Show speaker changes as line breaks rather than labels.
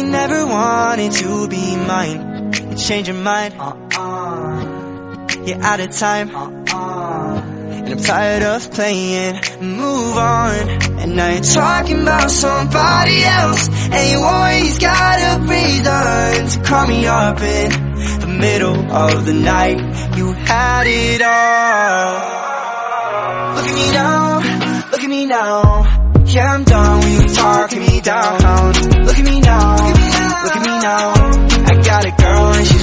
you never wanted to be mine. You changed your mind, you're out of time, and I'm tired of playing. Move on. And now you're talking about somebody else, and you always got a reason to call me up in the middle of the night. You had it all. Look at me now, look at me now. Yeah, I'm done when you talking me down. Look at me now, look at me now. I got a girl and she's